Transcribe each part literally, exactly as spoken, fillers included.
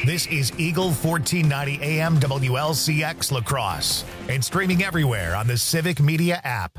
This is Eagle fourteen ninety A M W L C X La Crosse and streaming everywhere on the Civic Media app.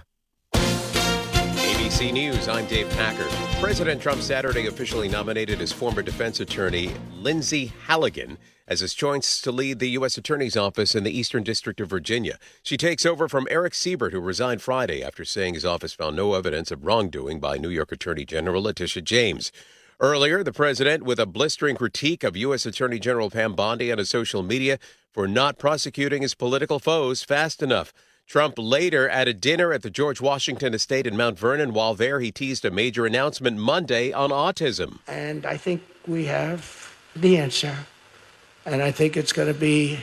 A B C News, I'm Dave Packer. President Trump Saturday officially nominated his former defense attorney, Lindsay Halligan, as his choice to lead the U S Attorney's Office in the Eastern District of Virginia. She takes over from Eric Siebert, who resigned Friday after saying his office found no evidence of wrongdoing by New York Attorney General Letitia James. Earlier, the president with a blistering critique of U S Attorney General Pam Bondi on his social media for not prosecuting his political foes fast enough. Trump later at a dinner at the George Washington Estate in Mount Vernon. While there, he teased a major announcement Monday on autism. And I think we have the answer. And I think it's going to be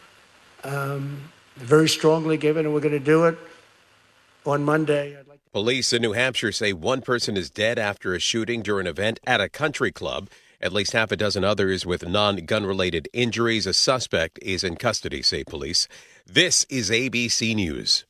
um, very strongly given, and we're going to do it on Monday. I'd like to- Police in New Hampshire say one person is dead after a shooting during an event at a country club. At least half a dozen others with non-gun-related injuries. A suspect is in custody, say police. This is A B C News.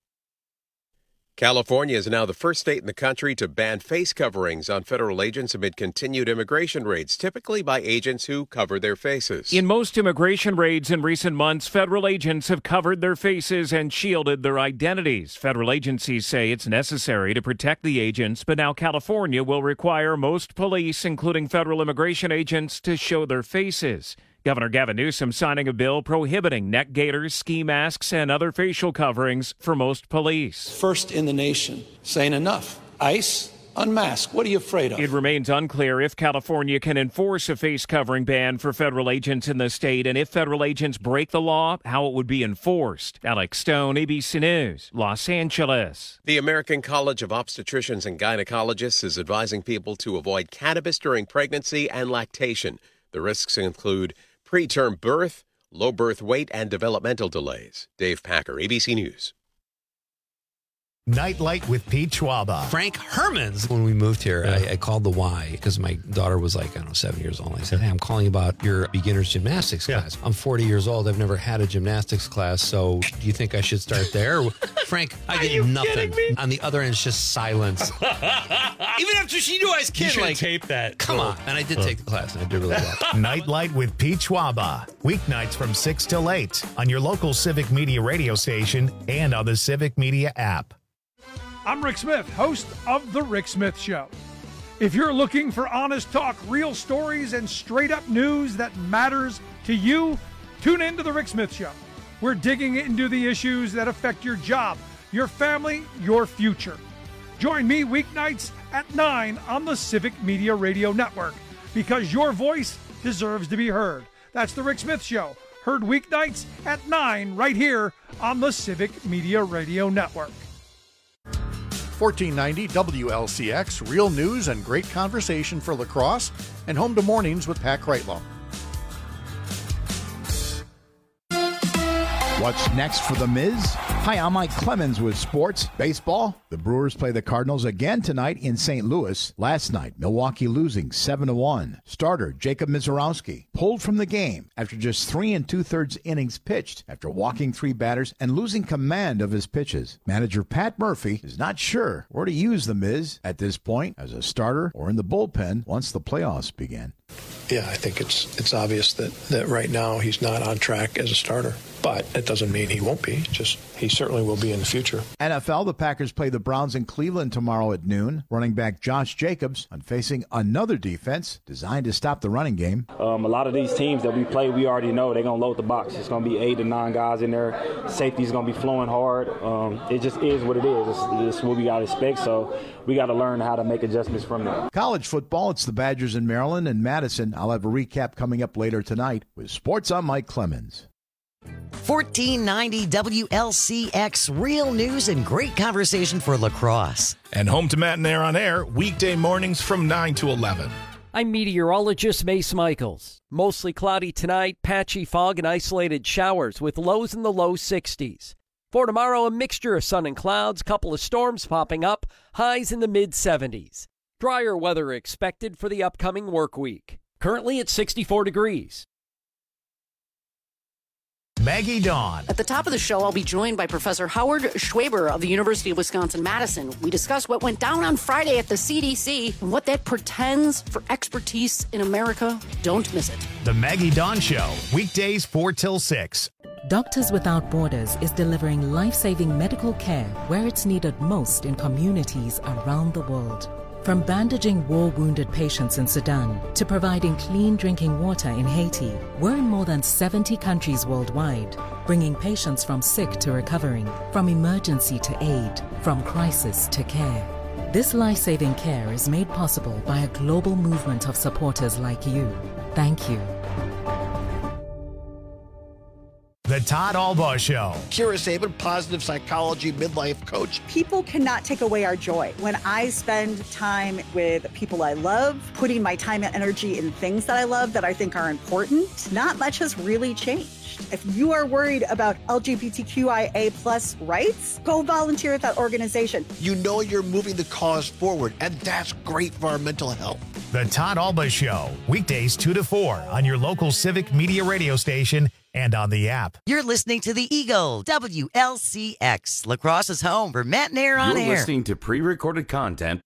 California is now the first state in the country to ban face coverings on federal agents amid continued immigration raids, typically by agents who cover their faces. In most immigration raids in recent months, federal agents have covered their faces and shielded their identities. Federal agencies say it's necessary to protect the agents, but now California will require most police, including federal immigration agents, to show their faces. Governor Gavin Newsom signing a bill prohibiting neck gaiters, ski masks, and other facial coverings for most police. First in the nation, saying enough. ICE, unmask. What are you afraid of? It remains unclear if California can enforce a face covering ban for federal agents in the state, and if federal agents break the law, how it would be enforced. Alex Stone, A B C News, Los Angeles. The American College of Obstetricians and Gynecologists is advising people to avoid cannabis during pregnancy and lactation. The risks include preterm birth, low birth weight, and developmental delays. Dave Packer, A B C News. Nightlight with Pete Schwaba. Frank Hermans. When we moved here, yeah. I, I called the Y because my daughter was like, I don't know, seven years old. I said, hey, I'm calling about your beginner's gymnastics yeah. class. I'm forty years old. I've never had a gymnastics class, so do you think I should start there? Frank, I get nothing. On the other end, it's just silence. Even after she knew I was kidding. You like, tape that. Come on. And I did take the class, and I did really well. Nightlight with Pete Schwaba. Weeknights from six till eight on your local Civic Media radio station and on the Civic Media app. I'm Rick Smith, host of The Rick Smith Show. If you're looking for honest talk, real stories, and straight-up news that matters to you, tune in to The Rick Smith Show. We're digging into the issues that affect your job, your family, your future. Join me weeknights at nine on the Civic Media Radio Network, because your voice deserves to be heard. That's The Rick Smith Show, heard weeknights at nine right here on the Civic Media Radio Network. fourteen ninety W L C X, real news and great conversation for La Crosse, and home to mornings with Pat Kreitlow. What's next for The Miz? Hi, I'm Mike Clemens with sports. Baseball. The Brewers play the Cardinals again tonight in Saint Louis. Last night, Milwaukee losing seven to one. Starter Jacob Mizorowski pulled from the game after just three and two-thirds innings pitched after walking three batters and losing command of his pitches. Manager Pat Murphy is not sure where to use The Miz at this point, as a starter or in the bullpen once the playoffs begin. Yeah, I think it's it's obvious that, that right now he's not on track as a starter. But it doesn't mean he won't be. Just he certainly will be in the future. N F L, the Packers play the Browns in Cleveland tomorrow at noon. Running back Josh Jacobs on facing another defense designed to stop the running game. Um, a lot of these teams that we play, we already know they're going to load the box. It's going to be eight to nine guys in there. Safety's going to be flowing hard. Um, it just is what it is. It's, it's what we got to expect. So we got to learn how to make adjustments from there. College football, it's the Badgers in Maryland and Madison. I'll have a recap coming up later tonight with Sports. I'm Mike Clemens. fourteen ninety W L C X, real news and great conversation for La Crosse. And home to Matt and Air on Air, weekday mornings from nine to eleven. I'm meteorologist Mace Michaels. Mostly cloudy tonight, patchy fog and isolated showers with lows in the low sixties. For tomorrow, a mixture of sun and clouds, couple of storms popping up, highs in the mid seventies. Drier weather expected for the upcoming work week. Currently at sixty-four degrees. Maggie Dawn. At the top of the show, I'll be joined by Professor Howard Schwaber of the University of Wisconsin-Madison. We discuss what went down on Friday at the C D C and what that portends for expertise in America. Don't miss it. The Maggie Dawn Show, weekdays four till six. Doctors Without Borders is delivering life-saving medical care where it's needed most in communities around the world. From bandaging war-wounded patients in Sudan to providing clean drinking water in Haiti, we're in more than seventy countries worldwide, bringing patients from sick to recovering, from emergency to aid, from crisis to care. This life-saving care is made possible by a global movement of supporters like you. Thank you. The Todd Albaugh Show. Kira Sabin, positive psychology midlife coach. People cannot take away our joy. When I spend time with people I love, putting my time and energy in things that I love that I think are important, not much has really changed. If you are worried about L G B T Q I A plus rights, go volunteer at that organization. You know you're moving the cause forward, and that's great for our mental health. The Todd Albaugh Show, weekdays two to four on your local Civic Media radio station and on the app. You're listening to the Eagle, W L C X, La Crosse's home for Matt and Air on You're Air. You're listening to pre-recorded content.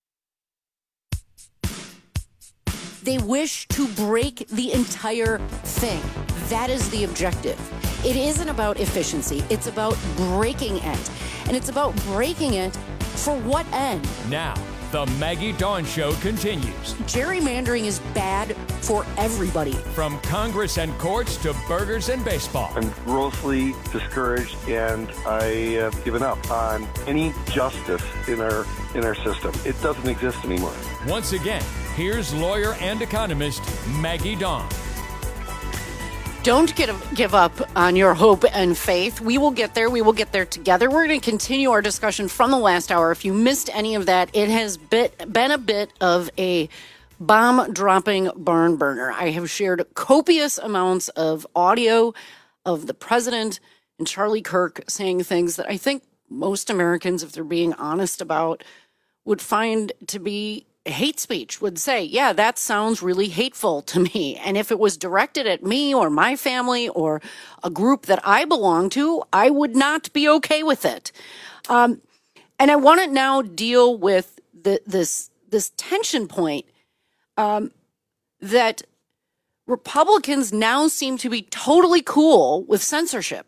They wish to break the entire thing. That is the objective. It isn't about efficiency. It's about breaking it. And it's about breaking it for what end? Now, the Maggie Dawn Show continues. Gerrymandering is bad for everybody. From Congress and courts to burgers and baseball. I'm grossly discouraged, and I have given up on any justice in our in our system. It doesn't exist anymore. Once again, here's lawyer and economist Maggie Dawn. Don't get, give up on your hope and faith. We will get there. We will get there together. We're going to continue our discussion from the last hour. If you missed any of that, it has bit, been a bit of a bomb-dropping barn burner. I have shared copious amounts of audio of the president and Charlie Kirk saying things that I think most Americans, if they're being honest about, would find to be hate speech, would say, yeah, that sounds really hateful to me. And if it was directed at me or my family or a group that I belong to, I would not be okay with it. Um, and I want to now deal with the, this, this tension point um, that Republicans now seem to be totally cool with censorship.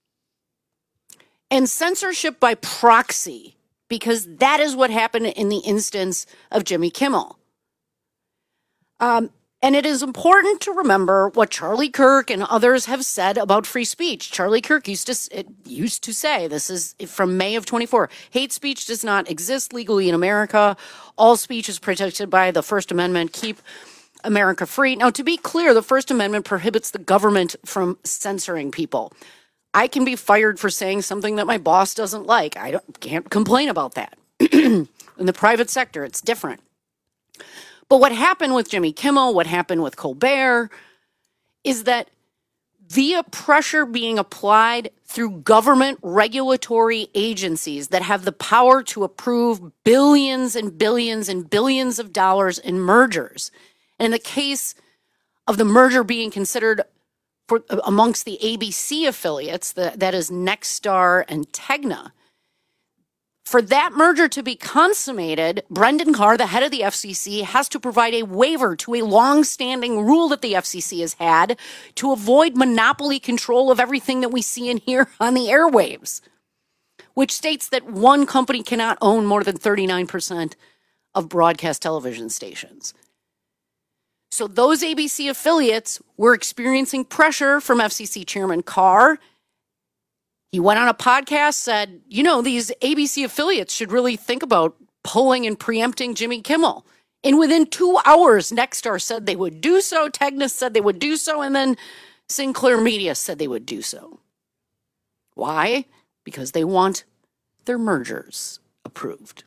And censorship by proxy, because that is what happened in the instance of Jimmy Kimmel. Um, and it is important to remember what Charlie Kirk and others have said about free speech. Charlie Kirk used to it used to say, this is from May of twenty-four, hate speech does not exist legally in America. All speech is protected by the First Amendment. Keep America free. Now, to be clear, the First Amendment prohibits the government from censoring people. I can be fired for saying something that my boss doesn't like. I don't, can't complain about that. In the private sector, it's different. But what happened with Jimmy Kimmel, what happened with Colbert, is that via pressure being applied through government regulatory agencies that have the power to approve billions and billions and billions of dollars in mergers, and in the case of the merger being considered For, amongst the A B C affiliates, the, that is Nexstar and Tegna. For that merger to be consummated, Brendan Carr, the head of the F C C, has to provide a waiver to a long-standing rule that the F C C has had to avoid monopoly control of everything that we see and hear on the airwaves, which states that one company cannot own more than thirty-nine percent of broadcast television stations. So those A B C affiliates were experiencing pressure from F C C Chairman Carr. He went on a podcast, said, you know, these A B C affiliates should really think about pulling and preempting Jimmy Kimmel. And within two hours, Nexstar said they would do so, Tegna said they would do so, and then Sinclair Media said they would do so. Why? Because they want their mergers approved.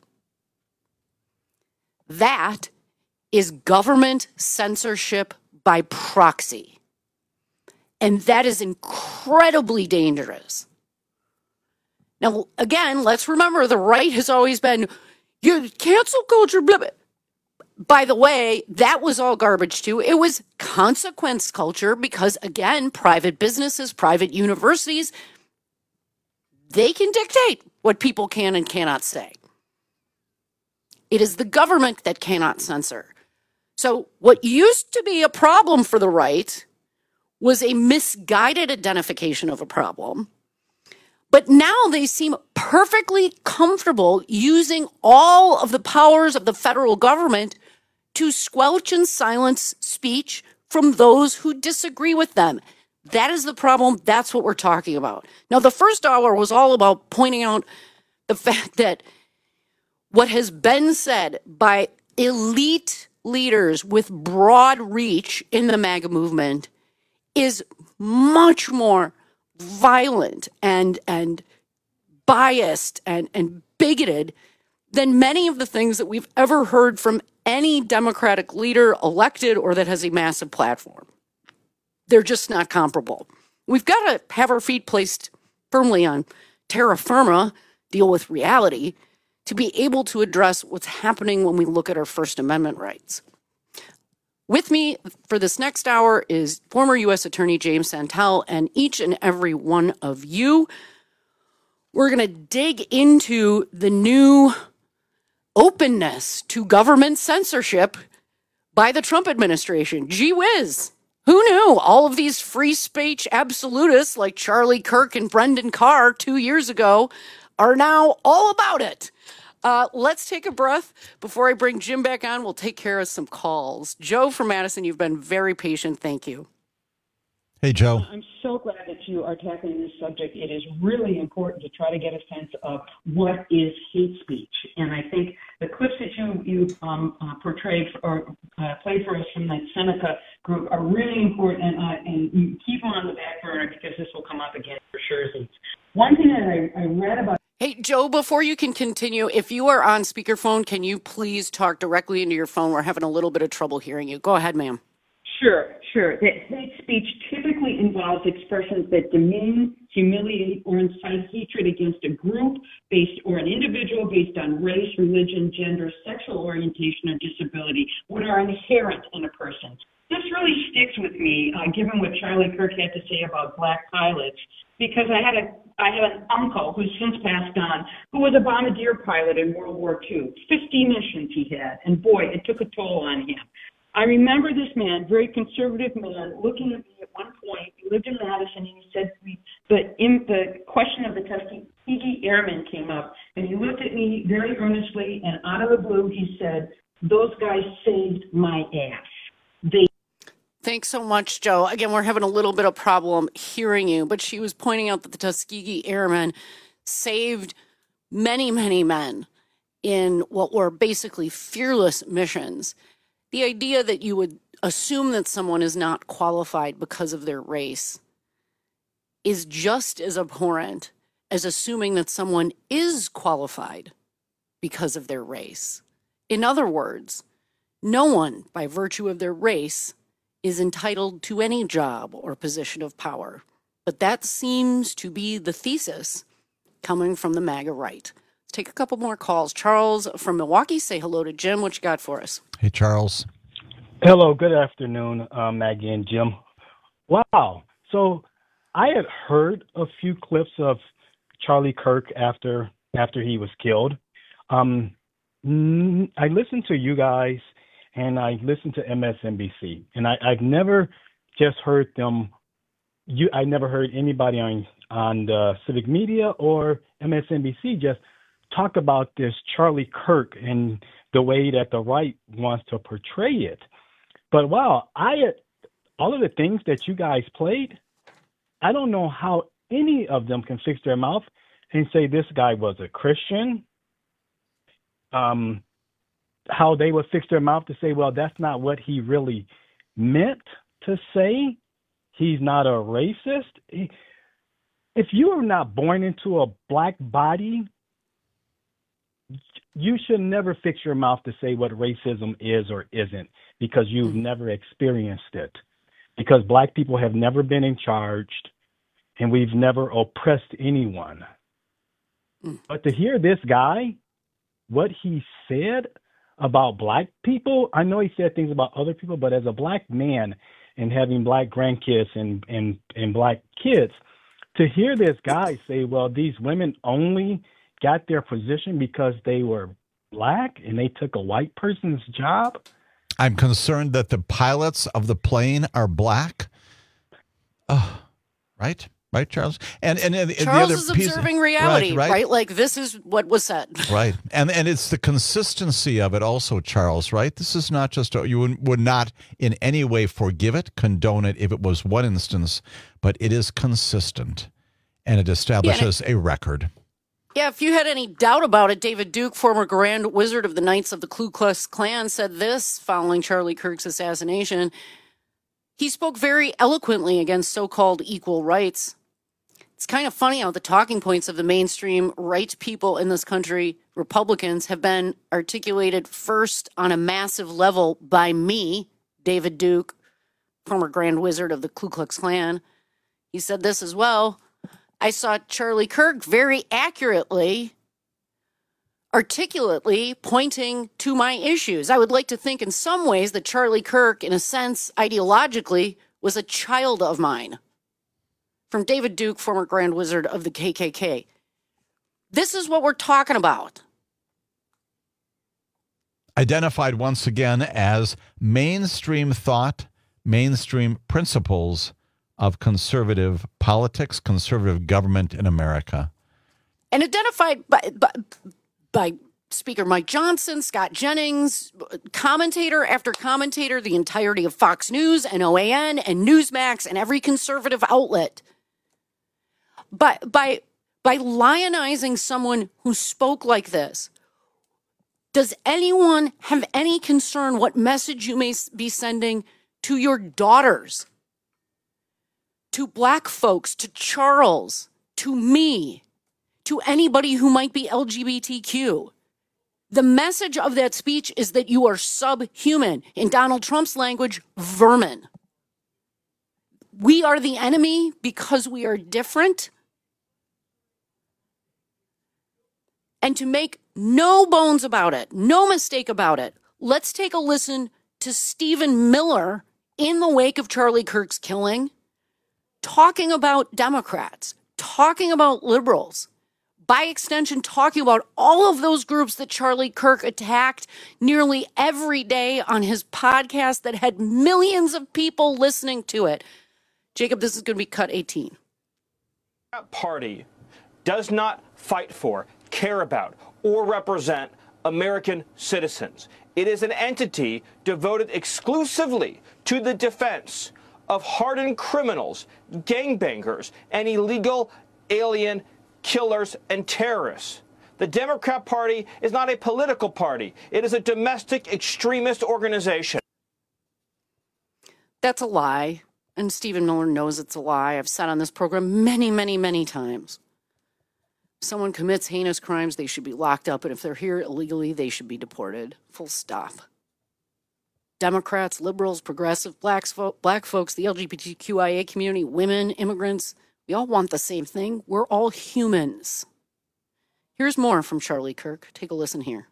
That is government censorship by proxy. And that is incredibly dangerous. Now, again, let's remember the right has always been, you cancel culture, blah, blah. by the way, that was all garbage too. It was consequence culture because, again, private businesses, private universities, they can dictate what people can and cannot say. It is the government that cannot censor. So what used to be a problem for the right was a misguided identification of a problem. But now they seem perfectly comfortable using all of the powers of the federal government to squelch and silence speech from those who disagree with them. That is the problem. That's what we're talking about. Now, the first hour was all about pointing out the fact that what has been said by elite leaders with broad reach in the MAGA movement is much more violent and and biased and, and bigoted than many of the things that we've ever heard from any Democratic leader elected or that has a massive platform. They're just not comparable. We've got to have our feet placed firmly on terra firma, deal with reality, to be able to address what's happening when we look at our First Amendment rights. With me for this next hour is former U S Attorney James Santel and each and every one of you. We're going to dig into the new openness to government censorship by the Trump administration. Gee whiz. Who knew all of these free speech absolutists like Charlie Kirk and Brendan Carr two years ago are now all about it. Uh, let's take a breath. Before I bring Jim back on, we'll take care of some calls. Joe from Madison, you've been very patient. Thank you. Hey, Joe. I'm so glad that you are tackling this subject. It is really important to try to get a sense of what is hate speech. And I think the clips that you, you um, uh, portrayed or uh, played for us from that Seneca group are really important. And, uh, and you keep them on the back burner because this will come up again for sure. One thing that I, I read about. Hey, Joe, before you can continue, if you are on speakerphone, can you please talk directly into your phone? We're having a little bit of trouble hearing you. Go ahead, ma'am. Sure, sure. That hate speech typically involves expressions that demean, humiliate, or incite hatred against a group based or an individual based on race, religion, gender, sexual orientation, or disability, what are inherent in a person. This really sticks with me, uh, given what Charlie Kirk had to say about black pilots, because I had a I had an uncle who's since passed on, who was a bombardier pilot in World War Two. fifty missions he had, and boy, it took a toll on him. I remember this man, very conservative man, looking at me at one point. He lived in Madison, and he said to me, the, in, the question of the Tuskegee Airmen came up, and he looked at me very earnestly, and out of the blue, he said, those guys saved my ass. They Thanks so much, Joe. Again, we're having a little bit of problem hearing you, but she was pointing out that the Tuskegee Airmen saved many, many men in what were basically fearless missions. The idea that you would assume that someone is not qualified because of their race is just as abhorrent as assuming that someone is qualified because of their race. In other words, no one, by virtue of their race, is entitled to any job or position of power. But that seems to be the thesis coming from the MAGA right. Let's take a couple more calls. Charles from Milwaukee, say hello to Jim. What you got for us? Hey, Charles. Hello, good afternoon, uh, Maggie and Jim. Wow. So I had heard a few clips of Charlie Kirk after after he was killed. Um, I listened to you guys, and I listened to M S N B C, and I, I've never just heard them. You, I never heard anybody on on the civic media or M S N B C just talk about this Charlie Kirk and the way that the right wants to portray it. But wow, I all of the things that you guys played, I don't know how any of them can fix their mouth and say this guy was a Christian. Um, how they would fix their mouth to say, well, that's not what he really meant to say. He's not a racist. If you are not born into a black body, you should never fix your mouth to say what racism is or isn't, because you've never experienced it. Because black people have never been in charge, and we've never oppressed anyone. Mm. But to hear this guy, what he said about black people. I know he said things about other people, but as a black man and having black grandkids and, and, and black kids, to hear this guy say, well, these women only got their position because they were black and they took a white person's job. I'm concerned that the pilots of the plane are black. Oh, right? Right, Charles? And and, and Charles the other is piece, observing reality, right, right? right? Like, this is what was said. Right. And and it's the consistency of it also, Charles, right? This is not just, a, you would, would not in any way forgive it, condone it if it was one instance, but it is consistent and it establishes yeah, a record. Yeah, if you had any doubt about it, David Duke, former Grand Wizard of the Knights of the Ku Klux Klan, said this following Charlie Kirk's assassination. He spoke very eloquently against so-called equal rights. It's kind of funny how the talking points of the mainstream right people in this country, Republicans, have been articulated first on a massive level by me, David Duke, former Grand Wizard of the Ku Klux Klan. He said this as well. I saw Charlie Kirk very accurately, articulately pointing to my issues. I would like to think in some ways that Charlie Kirk, in a sense, ideologically, was a child of mine. From David Duke, former Grand Wizard of the K K K. This is what we're talking about. Identified once again as mainstream thought, mainstream principles of conservative politics, conservative government in America. And identified by, by, by Speaker Mike Johnson, Scott Jennings, commentator after commentator, the entirety of Fox News and O A N and Newsmax and every conservative outlet. But by by lionizing someone who spoke like this, does anyone have any concern what message you may be sending to your daughters, to black folks, to Charles, to me, to anybody who might be L G B T Q? The message of that speech is that you are subhuman. In Donald Trump's language, vermin. We are the enemy because we are different. And to make no bones about it, no mistake about it, let's take a listen to Stephen Miller in the wake of Charlie Kirk's killing, talking about Democrats, talking about liberals, by extension, talking about all of those groups that Charlie Kirk attacked nearly every day on his podcast that had millions of people listening to it. Jacob, this is going to be cut eighteen. That party does not fight for, care about, or represent American citizens. It is an entity devoted exclusively to the defense of hardened criminals, gangbangers, and illegal alien killers and terrorists. The Democrat Party is not a political party. It is a domestic extremist organization. That's a lie. And Stephen Miller knows it's a lie. I've said on this program many, many, many times. If someone commits heinous crimes, they should be locked up. And if they're here illegally, they should be deported. Full stop. Democrats, liberals, progressive, blacks, black folks, the L G B T Q I A community, women, immigrants, we all want the same thing. We're all humans. Here's more from Charlie Kirk. Take a listen here.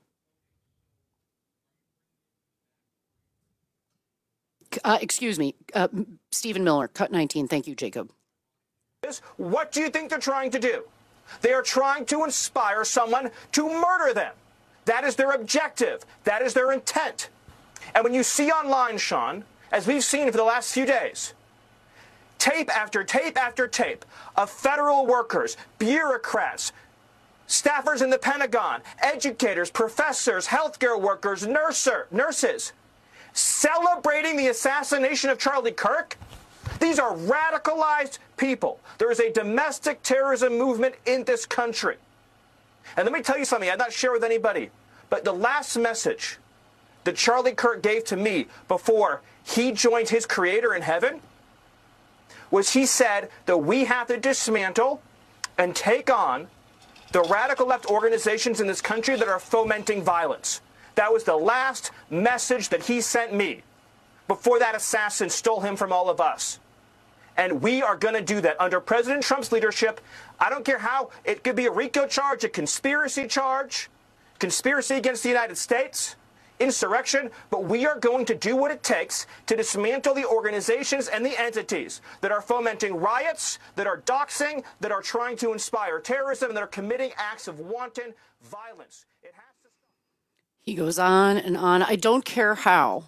Uh, excuse me, uh, Stephen Miller, cut nineteen. Thank you, Jacob. What do you think they're trying to do? They are trying to inspire someone to murder them. That is their objective. That is their intent. And when you see online, Sean, as we've seen for the last few days, tape after tape after tape of federal workers, bureaucrats, staffers in the Pentagon, educators, professors, healthcare workers, nurser, nurses, celebrating the assassination of Charlie Kirk, these are radicalized people. There is a domestic terrorism movement in this country. And let me tell you something I've not shared with anybody, but the last message that Charlie Kirk gave to me before he joined his creator in heaven was he said that we have to dismantle and take on the radical left organizations in this country that are fomenting violence. That was the last message that he sent me before that assassin stole him from all of us. And we are going to do that under President Trump's leadership. I don't care how. It could be a RICO charge, a conspiracy charge, conspiracy against the United States. insurrection, but we are going to do what it takes to dismantle the organizations and the entities that are fomenting riots, that are doxing, that are trying to inspire terrorism, and that are committing acts of wanton violence. It has to stop. He goes on and on. I don't care how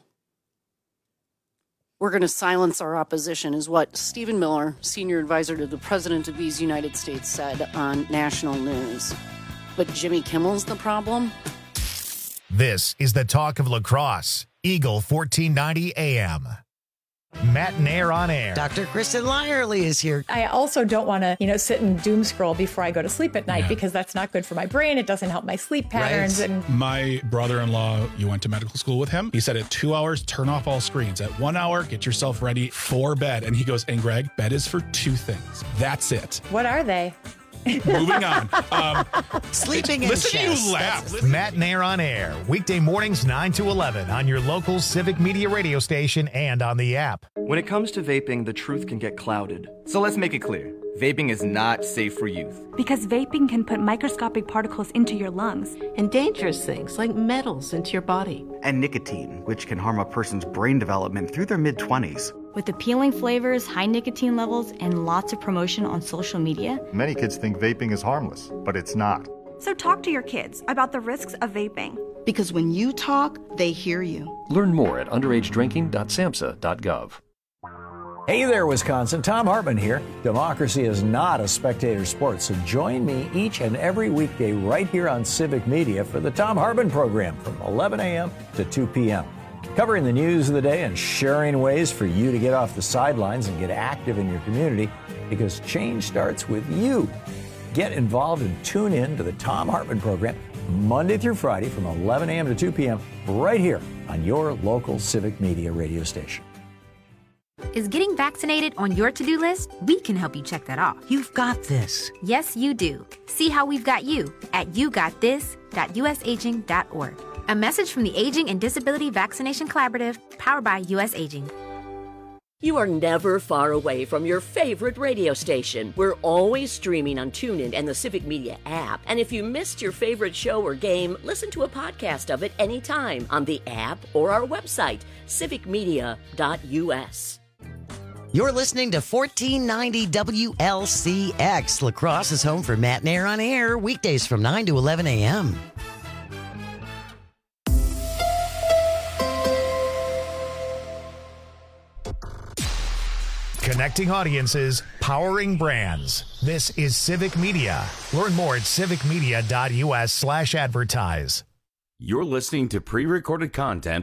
we're going to silence our opposition, is what Stephen Miller, senior advisor to the President of these United States, said on national news. But Jimmy Kimmel's the problem? This is the talk of lacrosse. Eagle fourteen ninety A M. Matt and Air on Air. Doctor Kristen Lyerly is here. I also don't want to, you know, sit and doom scroll before I go to sleep at night, yeah, because that's not good for my brain. It doesn't help my sleep patterns. Right. And my brother-in-law, you went to medical school with him. He said at two hours, turn off all screens. At one hour, get yourself ready for bed. And he goes, and Greg, bed is for two things. That's it. What are they? Moving on. Um, Sleeping in Listen chest. to you laugh. Matt and Air on Air. Weekday mornings nine to eleven on your local Civic Media radio station and on the app. When it comes to vaping, the truth can get clouded. So let's make it clear. Vaping is not safe for youth. Because vaping can put microscopic particles into your lungs. And dangerous things like metals into your body. And nicotine, which can harm a person's brain development through their mid-twenties. With appealing flavors, high nicotine levels, and lots of promotion on social media, many kids think vaping is harmless, but it's not. So talk to your kids about the risks of vaping. Because when you talk, they hear you. Learn more at underage drinking dot samhsa dot gov. Hey there, Wisconsin. Tom Hartman here. Democracy is not a spectator sport, so join me each and every weekday right here on Civic Media for the Tom Hartman program from eleven a.m. to two p.m. Covering the news of the day and sharing ways for you to get off the sidelines and get active in your community, because change starts with you. Get involved and tune in to the Tom Hartman program Monday through Friday from eleven a.m. to two p.m. right here on your local Civic Media radio station. Is getting vaccinated on your to-do list? We can help you check that off. You've got this. Yes, you do. See how we've got you at you got this dot u s aging dot org. A message from the Aging and Disability Vaccination Collaborative, powered by U S Aging. You are never far away from your favorite radio station. We're always streaming on TuneIn and the Civic Media app. And if you missed your favorite show or game, listen to a podcast of it anytime on the app or our website, civic media dot u s. You're listening to fourteen ninety W L C X. La Crosse is home for Matt and Air on Air, weekdays from nine to eleven a.m. Connecting audiences, powering brands. This is Civic Media. Learn more at civic media dot u s slash advertise. You're listening to pre-recorded content.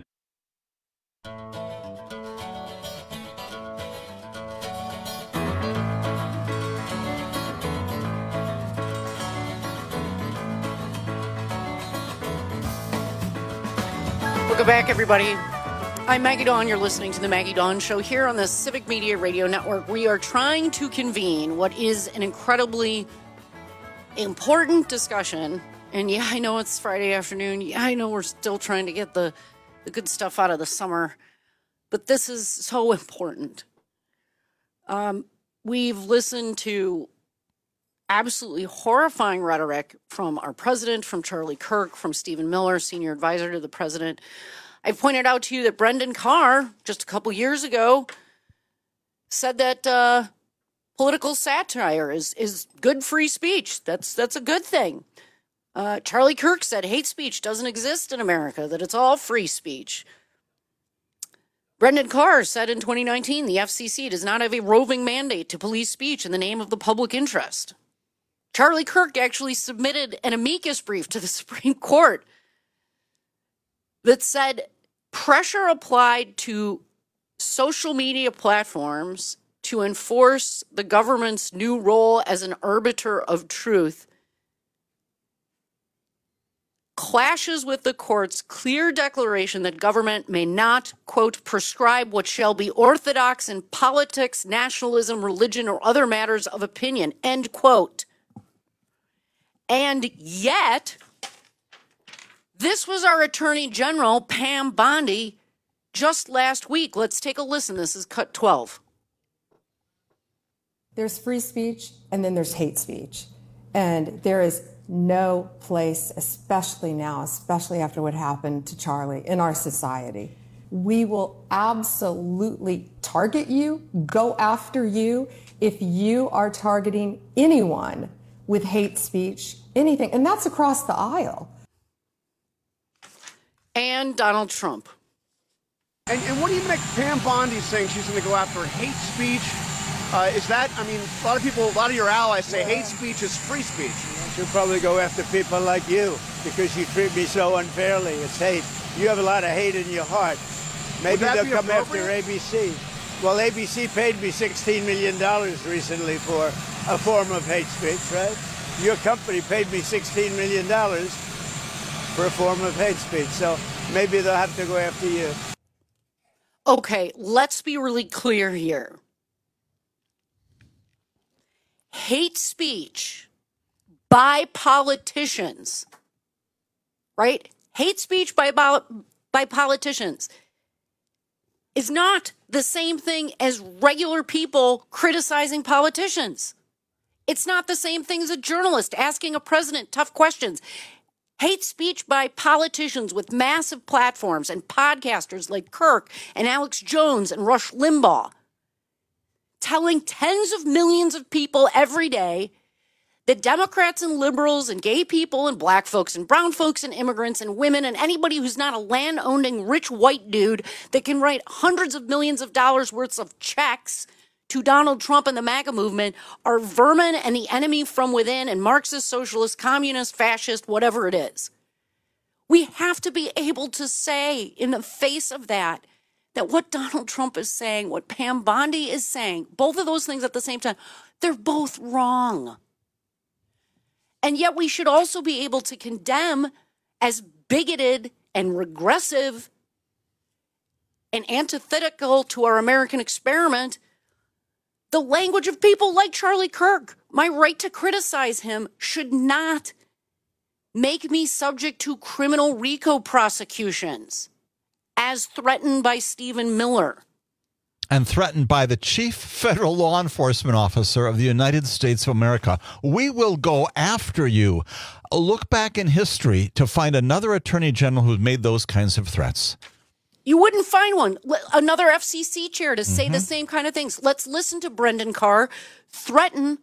Welcome back, everybody. I'm Maggie Dawn. You're listening to The Maggie Dawn Show here on the Civic Media Radio Network. We are trying to convene what is an incredibly important discussion. And yeah, I know it's Friday afternoon. Yeah, I know we're still trying to get the, the good stuff out of the summer. But this is so important. Um, we've listened to absolutely horrifying rhetoric from our president, from Charlie Kirk, from Stephen Miller, senior advisor to the president. I pointed out to you that Brendan Carr, just a couple years ago, said that uh, political satire is, is good free speech. That's that's a good thing. Uh, Charlie Kirk said hate speech doesn't exist in America, that it's all free speech. Brendan Carr said in twenty nineteen, the F C C does not have a roving mandate to police speech in the name of the public interest. Charlie Kirk actually submitted an amicus brief to the Supreme Court that said pressure applied to social media platforms to enforce the government's new role as an arbiter of truth clashes with the court's clear declaration that government may not, quote, prescribe what shall be orthodox in politics, nationalism, religion, or other matters of opinion, end quote. And yet, this was our Attorney General, Pam Bondi, just last week. Let's take a listen. This is cut twelve. There's free speech, and then there's hate speech. And there is no place, especially now, especially after what happened to Charlie, in our society. We will absolutely target you, go after you, if you are targeting anyone with hate speech, anything. And that's across the aisle. And Donald Trump. And, and what do you make Pam Bondi saying she's going to go after hate speech? Uh, is that, I mean, a lot of people, a lot of your allies say hate speech is free speech. She'll probably go after people like you because you treat me so unfairly. It's hate. You have a lot of hate in your heart. Maybe they'll come after A B C. Well, A B C paid me sixteen million dollars recently for a form of hate speech, right? Your company paid me sixteen million dollars for a form of hate speech. So maybe they'll have to go after you. Okay, let's be really clear here. Hate speech by politicians, right? Hate speech by, by politicians is not the same thing as regular people criticizing politicians. It's not the same thing as a journalist asking a president tough questions. Hate speech by politicians with massive platforms and podcasters like Kirk and Alex Jones and Rush Limbaugh, telling tens of millions of people every day that Democrats and liberals and gay people and black folks and brown folks and immigrants and women and anybody who's not a land-owning rich white dude that can write hundreds of millions of dollars worth of checks to Donald Trump and the MAGA movement are vermin and the enemy from within and Marxist, socialist, communist, fascist, whatever it is. We have to be able to say in the face of that, that what Donald Trump is saying, what Pam Bondi is saying, both of those things at the same time, they're both wrong. And yet we should also be able to condemn as bigoted and regressive and antithetical to our American experiment the language of people like Charlie Kirk. My right to criticize him should not make me subject to criminal RICO prosecutions as threatened by Stephen Miller. And threatened by the chief federal law enforcement officer of the United States of America. We will go after you. Look back in history to find another attorney general who's made those kinds of threats. You wouldn't find one. Another F C C chair to say Mm-hmm. the same kind of things. Let's listen to Brendan Carr threaten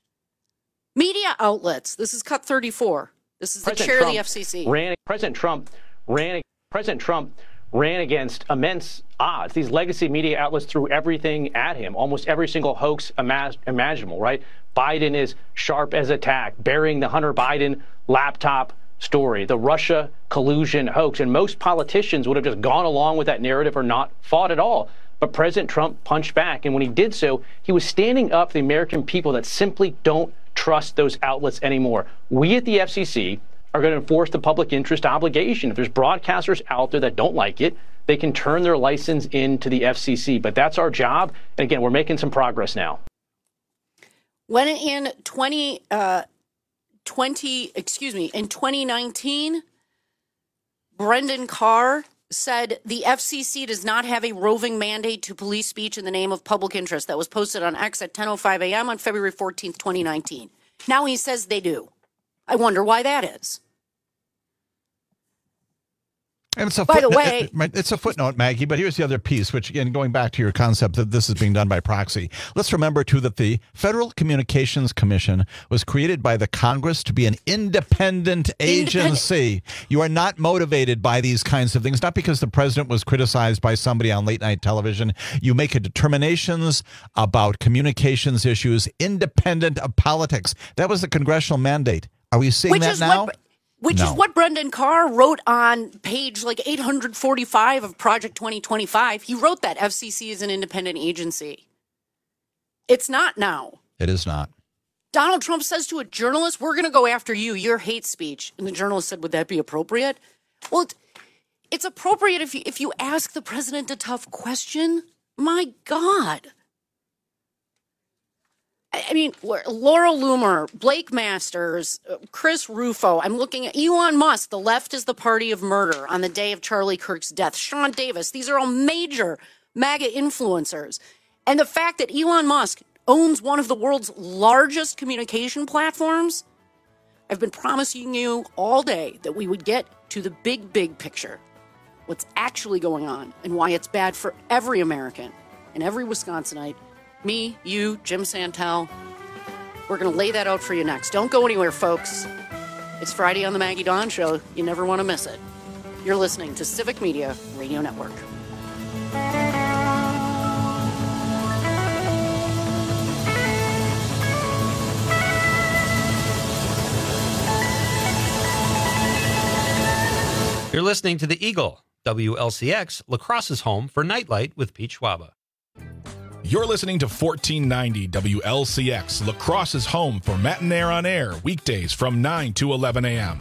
media outlets. This is cut thirty-four. This is the President chair Trump of the F C C. Ran, President Trump ran. President Trump ran against immense odds. These legacy media outlets threw everything at him, almost every single hoax imag- imaginable, right? Biden is sharp as a tack, burying the Hunter Biden laptop story, the Russia collusion hoax. And most politicians would have just gone along with that narrative or not fought at all. But President Trump punched back. And when he did so, he was standing up for the American people that simply don't trust those outlets anymore. We at the F C C are going to enforce the public interest obligation. If there's broadcasters out there that don't like it, they can turn their license into the F C C. But that's our job. And again, we're making some progress now. When in twenty, uh, twenty, excuse me, in twenty nineteen, Brendan Carr said the F C C does not have a roving mandate to police speech in the name of public interest. That was posted on X at ten oh five a.m. on February fourteenth, twenty nineteen. Now he says they do. I wonder why that is. And it's a By the footnote- way- it- it's a footnote, Maggie, but here's the other piece, which, again, going back to your concept that this is being done by proxy. Let's remember, too, that the Federal Communications Commission was created by the Congress to be an independent agency. You are not motivated by these kinds of things, not because the president was criticized by somebody on late night television. You make a determinations about communications issues independent of politics. That was the congressional mandate. Are we seeing Which that is now? what- Which No. is what Brendan Carr wrote on page like eight hundred forty-five of Project twenty twenty-five. He wrote that F C C is an independent agency. It's not now. It is not. Donald Trump says to a journalist, we're going to go after you, your hate speech. And the journalist said, would that be appropriate? Well, it- it's appropriate if you, if you ask the president a tough question. My God. I mean, Laura Loomer, Blake Masters, Chris Rufo. I'm looking at Elon Musk. The left is the party of murder on the day of Charlie Kirk's death. Sean Davis. These are all major MAGA influencers. And the fact that Elon Musk owns one of the world's largest communication platforms, I've been promising you all day that we would get to the big, big picture, what's actually going on and why it's bad for every American and every Wisconsinite. Me, you, Jim Santel. We're going to lay that out for you next. Don't go anywhere, folks. It's Friday on the Maggie Dawn Show. You never want to miss it. You're listening to Civic Media Radio Network. You're listening to The Eagle, W L C X, La Crosse's home for Nightlight with Pete Schwaba. You're listening to fourteen ninety W L C X, La Crosse's home for Matinee on Air, weekdays from nine to eleven a.m.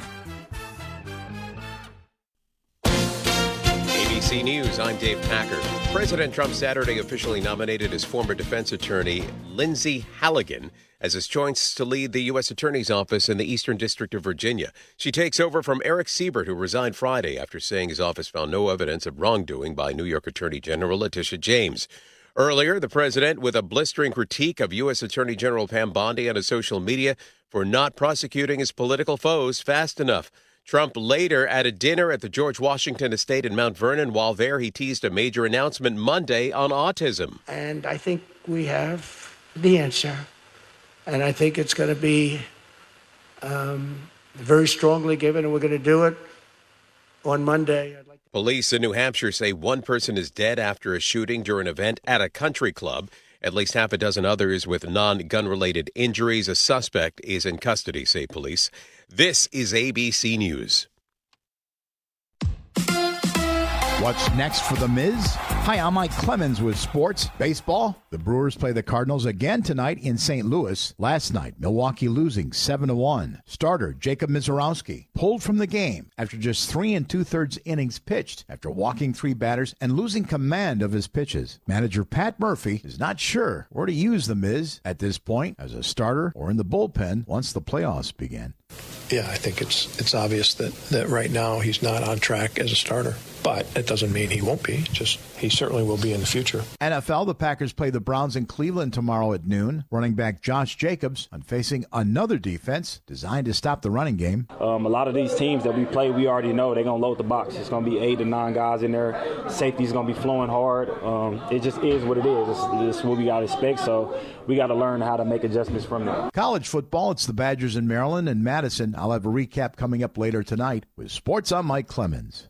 A B C News, I'm Dave Packard. President Trump Saturday officially nominated his former defense attorney, Lindsay Halligan, as his choice to lead the U S Attorney's Office in the Eastern District of Virginia. She takes over from Eric Siebert, who resigned Friday after saying his office found no evidence of wrongdoing by New York Attorney General Letitia James. Earlier, the president, with a blistering critique of U S Attorney General Pam Bondi on his social media for not prosecuting his political foes fast enough. Trump later at a dinner at the George Washington Estate in Mount Vernon. While there, he teased a major announcement Monday on autism. And I think we have the answer. And I think it's going to be um, very strongly given, and we're going to do it on Monday. I'd like to- Police in New Hampshire say one person is dead after a shooting during an event at a country club. At least half a dozen others with non-gun-related injuries. A suspect is in custody, say police. This is A B C News. What's next for The Miz? Hi, I'm Mike Clemens with sports. Baseball. The Brewers play the Cardinals again tonight in Saint Louis. Last night, Milwaukee losing seven to one. Starter Jacob Mizorowski pulled from the game after just three and two-thirds innings pitched after walking three batters and losing command of his pitches. Manager Pat Murphy is not sure where to use The Miz at this point, as a starter or in the bullpen once the playoffs begin. Yeah, I think it's it's obvious that, that right now he's not on track as a starter. But it doesn't mean he won't be. Just he certainly will be in the future. N F L, the Packers play the Browns in Cleveland tomorrow at noon. Running back Josh Jacobs on facing another defense designed to stop the running game. Um, a lot of these teams that we play, we already know they're going to load the box. It's going to be eight to nine guys in there. Safety's going to be flowing hard. Um, it just is what it is. It's, it's what we got to expect. So we got to learn how to make adjustments from there. College football, it's the Badgers in Maryland and Madison. I'll have a recap coming up later tonight with Sports. I'm Mike Clemens.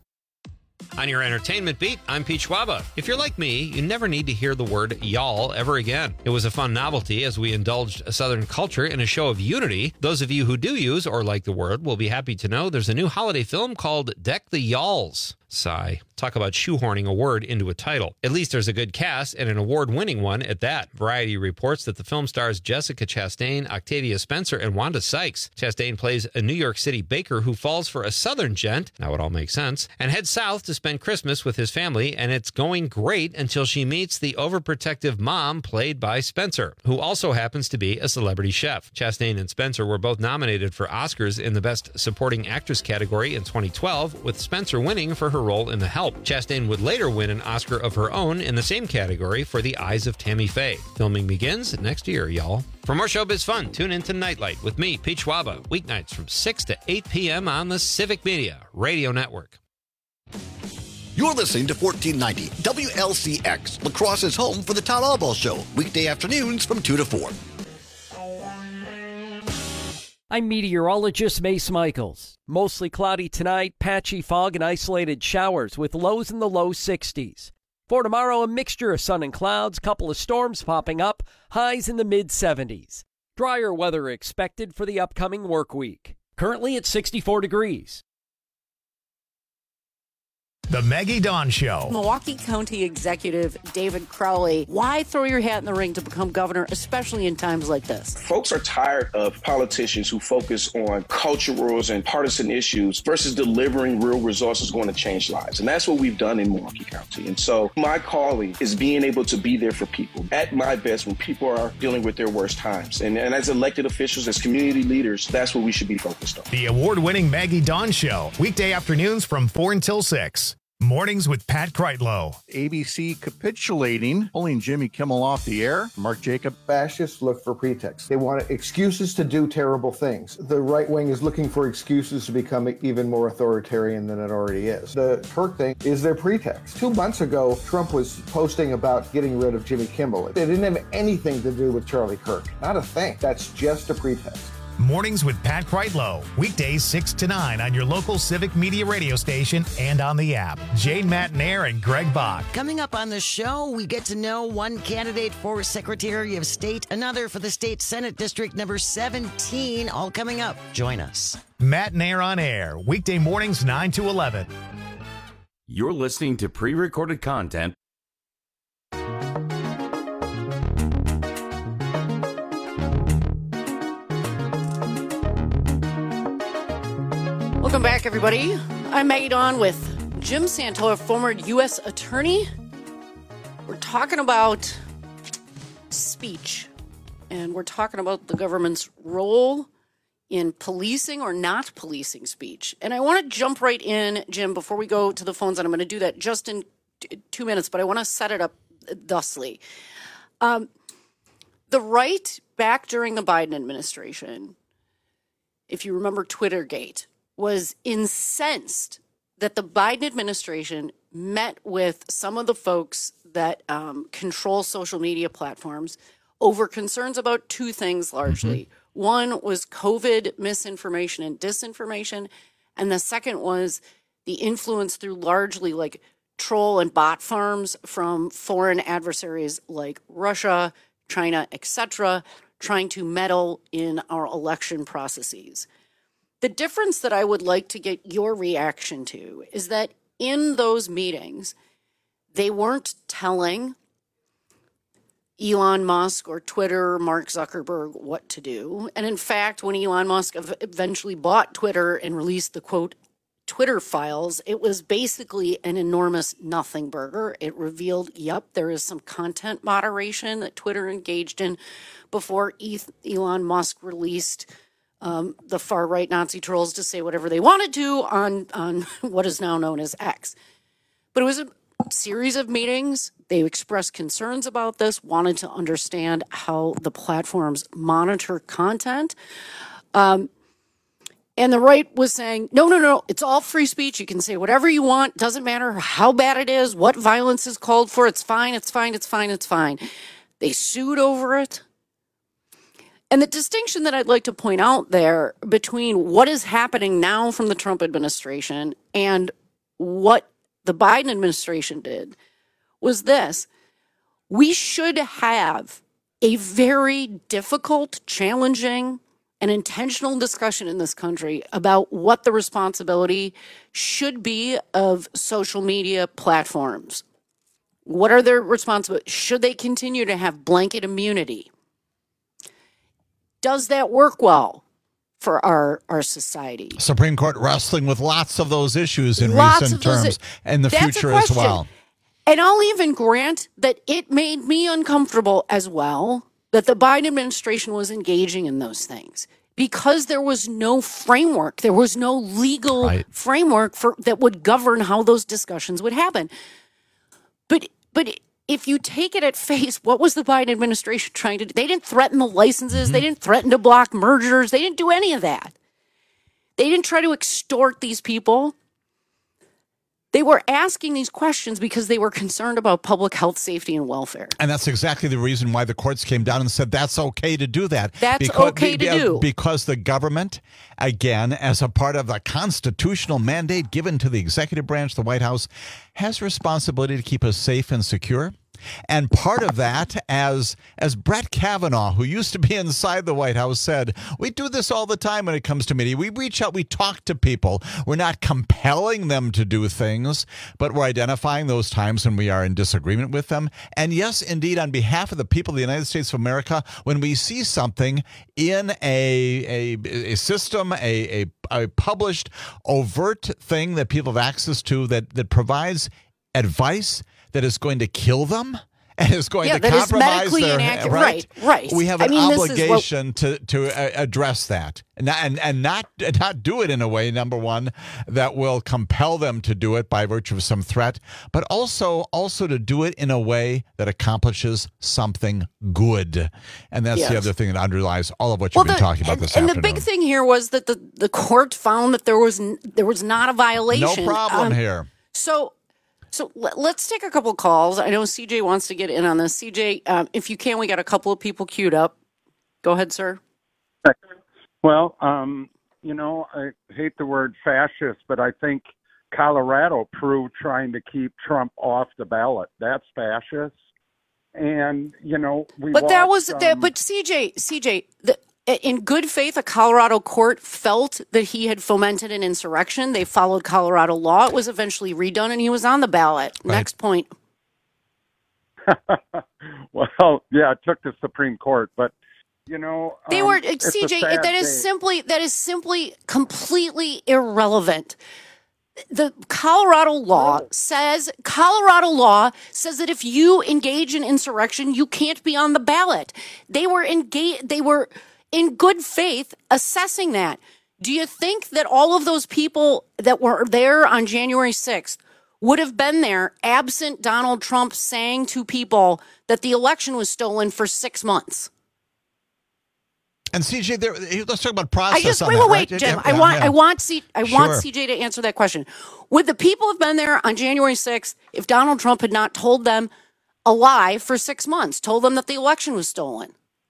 On your entertainment beat, I'm Pete Schwaba. If you're like me, you never need to hear the word y'all ever again. It was a fun novelty as we indulged a Southern culture in a show of unity. Those of you who do use or like the word will be happy to know there's a new holiday film called Deck the Y'alls. Sigh. Talk about shoehorning a word into a title. At least there's a good cast and an award-winning one at that. Variety reports that the film stars Jessica Chastain, Octavia Spencer, and Wanda Sykes. Chastain plays a New York City baker who falls for a Southern gent, now it all makes sense, and heads south to spend Christmas with his family, and it's going great until she meets the overprotective mom played by Spencer, who also happens to be a celebrity chef. Chastain and Spencer were both nominated for Oscars in the Best Supporting Actress category in twenty twelve, with Spencer winning for her role in The Help. Chastain would later win an Oscar of her own in the same category for The Eyes of Tammy Faye. Filming begins next year, y'all. For more showbiz fun, tune in to Nightlight with me, Pete Schwaba, weeknights from six to eight p.m. on the Civic Media Radio Network. You're listening to fourteen ninety W L C X, La Crosse's home for the Todd Albaugh Show, weekday afternoons from two to four. I'm meteorologist Mace Michaels. Mostly cloudy tonight, patchy fog and isolated showers with lows in the low sixties. For tomorrow, a mixture of sun and clouds, couple of storms popping up, highs in the mid seventies. Drier weather expected for the upcoming work week. Currently at sixty-four degrees. The Maggie Dawn Show. Milwaukee County Executive David Crowley, why throw your hat in the ring to become governor, especially in times like this? Folks are tired of politicians who focus on culturals and partisan issues versus delivering real resources going to change lives. And that's what we've done in Milwaukee County. And so my calling is being able to be there for people at my best when people are dealing with their worst times. And, and as elected officials, as community leaders, that's what we should be focused on. The award-winning Maggie Dawn Show, weekday afternoons from four until six. Mornings with Pat Kreitlow. A B C capitulating, pulling Jimmy Kimmel off the air. Mark Jacob. Fascists look for pretexts. They want excuses to do terrible things. The right wing is looking for excuses to become even more authoritarian than it already is. The Kirk thing is their pretext. Two months ago, Trump was posting about getting rid of Jimmy Kimmel. It didn't have anything to do with Charlie Kirk. Not a thing. That's just a pretext. Mornings with Pat Kreitlow. Weekdays six to nine on your local Civic Media radio station and on the app. Jane Matnair and Greg Bach. Coming up on the show, we get to know one candidate for Secretary of State, another for the State Senate District number seventeen. All coming up. Join us. Matnair on air. Weekday mornings nine to eleven. You're listening to pre-recorded content. Welcome back, everybody. I'm Maggie Dawn with Jim Santola, former U S attorney. We're talking about speech, and we're talking about the government's role in policing or not policing speech. And I want to jump right in, Jim, before we go to the phones, and I'm going to do that just in t- two minutes, but I want to set it up thusly. Um, the right, back during the Biden administration, if you remember Twittergate, was incensed that the Biden administration met with some of the folks that um, control social media platforms over concerns about two things largely. Mm-hmm. One was COVID misinformation and disinformation, and the second was the influence through largely like troll and bot farms from foreign adversaries like Russia, China, et cetera, trying to meddle in our election processes. The difference that I would like to get your reaction to is that in those meetings, they weren't telling Elon Musk or Twitter, Mark Zuckerberg, what to do. And in fact, when Elon Musk eventually bought Twitter and released the, quote, Twitter files, it was basically an enormous nothing burger. It revealed, yep, there is some content moderation that Twitter engaged in before Elon Musk released Um, the far-right Nazi trolls to say whatever they wanted to on, on what is now known as X. But it was a series of meetings. They expressed concerns about this, wanted to understand how the platforms monitor content. Um, and the right was saying, no, no, no, it's all free speech. You can say whatever you want. Doesn't matter how bad it is, what violence is called for. It's fine, it's fine, it's fine, it's fine. They sued over it. And the distinction that I'd like to point out there between what is happening now from the Trump administration and what the Biden administration did was this. We should have a very difficult, challenging, and intentional discussion in this country about what the responsibility should be of social media platforms. What are their responsibilities? Should they continue to have blanket immunity? Does that work well for our, our society? Supreme Court wrestling with lots of those issues in lots recent terms and the That's future as well. And I'll even grant that it made me uncomfortable as well that the Biden administration was engaging in those things because there was no framework. There was no legal right. framework for that would govern how those discussions would happen. But but if you take it at face, what was the Biden administration trying to do? They didn't threaten the licenses. Mm-hmm. They didn't threaten to block mergers. They didn't do any of that. They didn't try to extort these people. They were asking these questions because they were concerned about public health, safety, and welfare. And that's exactly the reason why the courts came down and said that's okay to do that. That's because, okay to be, do. Because the government, again, as a part of the constitutional mandate given to the executive branch, the White House, has responsibility to keep us safe and secure. And part of that, as as Brett Kavanaugh, who used to be inside the White House, said, we do this all the time when it comes to media. We reach out, we talk to people. We're not compelling them to do things, but we're identifying those times when we are in disagreement with them. And yes, indeed, on behalf of the people of the United States of America, when we see something in a a, a system, a, a, a published, overt thing that people have access to that, that provides advice that is going to kill them and is going yeah, to that compromise is medically their inaccurate. right. Right, right. We have I an mean, obligation this is what, to to uh, address that, and not, and and not not do it in a way, number one, that will compel them to do it by virtue of some threat, but also also to do it in a way that accomplishes something good, and that's yes. the other thing that underlies all of what well, you've been the, talking about and, this and afternoon. And the big thing here was that the, the court found that there was n- there was not a violation. No problem um, here. So. So let's take a couple of calls. I know C J wants to get in on this. C J, um, if you can, we got a couple of people queued up. Go ahead, sir. Well, um, you know, I hate the word fascist, but I think Colorado proved trying to keep Trump off the ballot. That's fascist. And, you know, we But that watched, was that. um, But C J, C J, the, in good faith, a Colorado court felt that he had fomented an insurrection. They followed Colorado law. It was eventually redone, and he was on the ballot. Right. Next point. well, yeah, it took the Supreme Court, but you know, They um, were it's C J. a sad That is day. simply that is simply completely irrelevant. The Colorado law says Colorado law says that if you engage in insurrection, you can't be on the ballot. They were engaged. They were in good faith assessing that. Do you think that all of those people that were there on January sixth would have been there absent Donald Trump saying to people that the election was stolen for six months? And C J, there, let's talk about process. I just on wait, that, wait, right? wait, Jim. Yeah, I want, yeah. I want, C, I Sure. want C J to answer that question. Would the people have been there on January sixth if Donald Trump had not told them a lie for six months, told them that the election was stolen?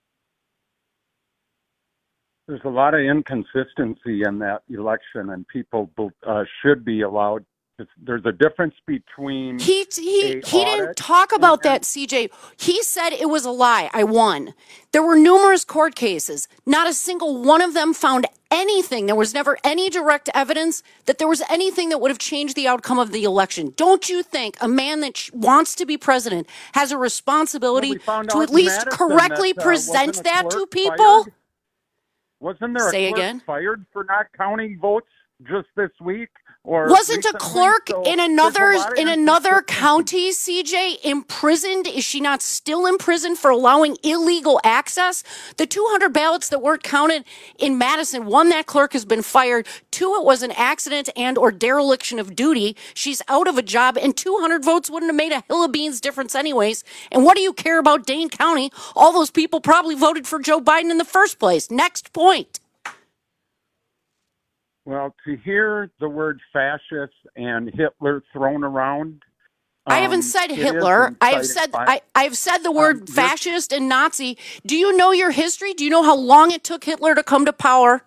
There's a lot of inconsistency in that election, and people uh, should be allowed. There's a difference between He he he didn't talk about that, C J. He said it was a lie. I won. There were numerous court cases. Not a single one of them found anything. There was never any direct evidence that there was anything that would have changed the outcome of the election. Don't you think a man that sh- wants to be president has a responsibility Well, we found to out at in least Madison correctly that, uh, present wasn't a that to clerk people? fired? Wasn't there a Say clerk again? fired for not counting votes just this week? Or Wasn't a recently? clerk So in there's a another lot of in another county, C J, imprisoned? Is she not still in prison for allowing illegal access? The two hundred ballots that weren't counted in Madison, one, that clerk has been fired. Two, it was an accident and or dereliction of duty. She's out of a job, and two hundred votes wouldn't have made a hill of beans difference anyways. And what do you care about Dane County? All those people probably voted for Joe Biden in the first place. Next point. Well, to hear the word fascist and Hitler thrown around. I haven't um, said it Hitler. is I have inciting said violence. I, I've said the word Um, fascist and Nazi. Do you know your history? Do you know how long it took Hitler to come to power?